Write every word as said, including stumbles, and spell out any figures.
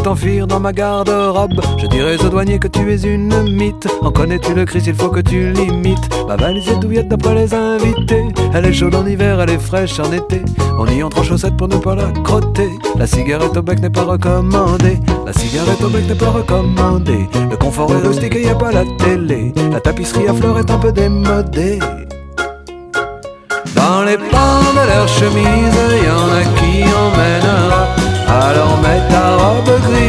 t'enfuir dans ma garde-robe. Je dirais au douanier que tu es une mythe. En connais-tu le Christ, il faut que tu l'imites. Ma valise est douillette d'après les invités. Elle est chaude en hiver, elle est fraîche en été. On y entre en chaussettes pour ne pas la crotter. La cigarette au bec n'est pas recommandée. La cigarette au bec n'est pas recommandée. Le confort est rustique et y a pas la télé. La tapisserie à fleurs est un peu démodée. Dans les pans de leur chemise, y'en a qui emmènera. Alors mets ta robe grise